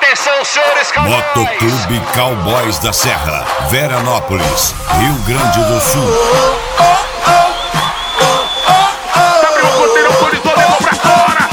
Atenção, senhores cowboys! Motoclube Cowboys da Serra, Veranópolis, Rio Grande do Sul. Abriu o porteirão, colisou, levou pra fora!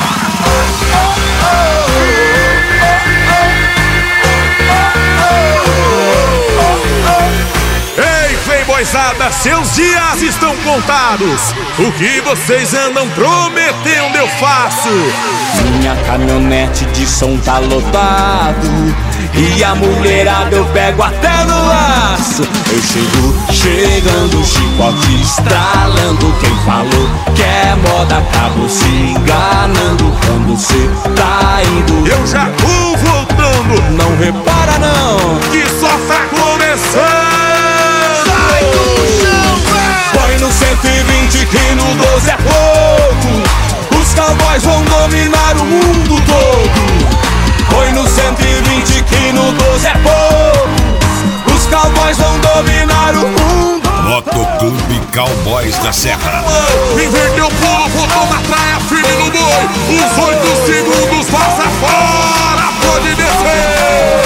Ei, playboyzada, seus dias estão contados. O que vocês andam prometendo eu faço. Minha caminhonete de som tá lotado e a mulherada eu pego até no laço. Eu chegando, chicote estralando. Quem falou que é moda acabou se enganando. Quando cê tá indo, Eu já vou voltando, não repara não, que só tá começando. sai do chão, véi. Põe no 120 que no 12 é pouco. Os cowboys vão dominar o mundo todo. Põe no 120 que no 12 é pouco. Os cowboys vão dominar o mundo. Motoclube Cowboys da Serra. Inverteu o pulo, voltou na praia, firme no boi. Os 8 segundos passa fora, pode descer.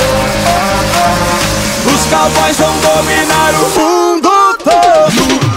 Os cowboys vão dominar o mundo todo.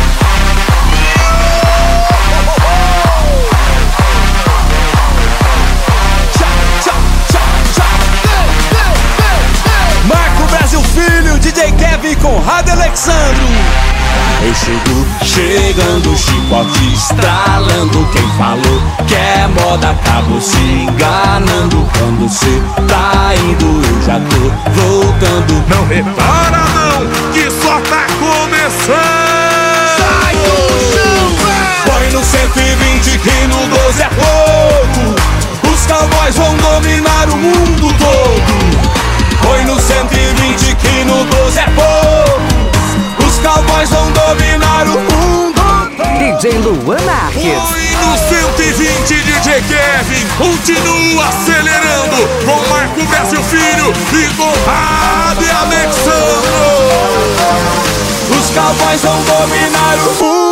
Marco Brasil Filho, DJ Kevin com Rádio Alexandro. Eu chegando, chicote estralando. Quem falou que é moda acabou se enganando. Quando cê tá indo, eu já tô voltando. Não repara não, que só tá começando. Sai do chão, véi. Põe no 120 que no 12 é pouco. Os cowboys vão dominar o mundo todo. Põe no 120 que no 12 é pouco. Os cowboys vão dominar o mundo. DJ Luan Marques. Põe no 120, DJ Kevin, continua acelerando com Marco Brasil Filho e com Rádio Alexandro. Os cowboys vão dominar o mundo.